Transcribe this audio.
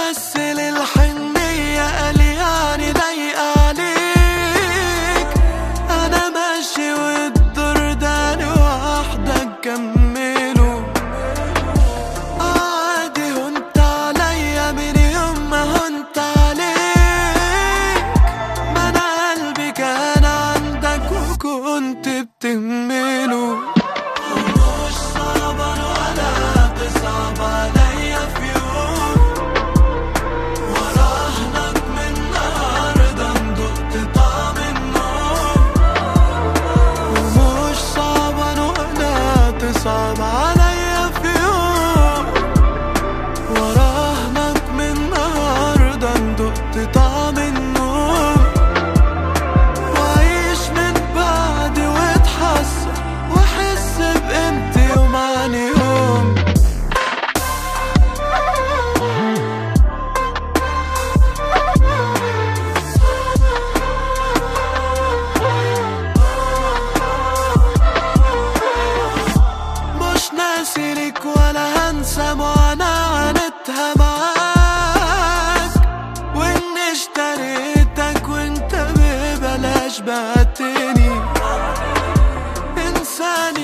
مثل الحنية قال يعني ضايق عليك. أنا ماشي والدور ده لوحدك كمله. عادي هنت عليا من يوم ما هنت عليك. ما أنا قلبي كان عندك وكنت بتهمله. ومش صعبان ولا تصعب عليا في يوم. وراهنك من النهارده ندقت طعم النوم. ومش صعبان ولا تصعب عليا في يوم. وراهنك من النهارده ندقت طعم النوم. وعيش من بعد واتحسن واحس بقيمتي يوم عن يوم. مش ناسي ليك ولا هنسى معاناتها معاك. واني اشتريتك وانت ببلاش بعتني. انساني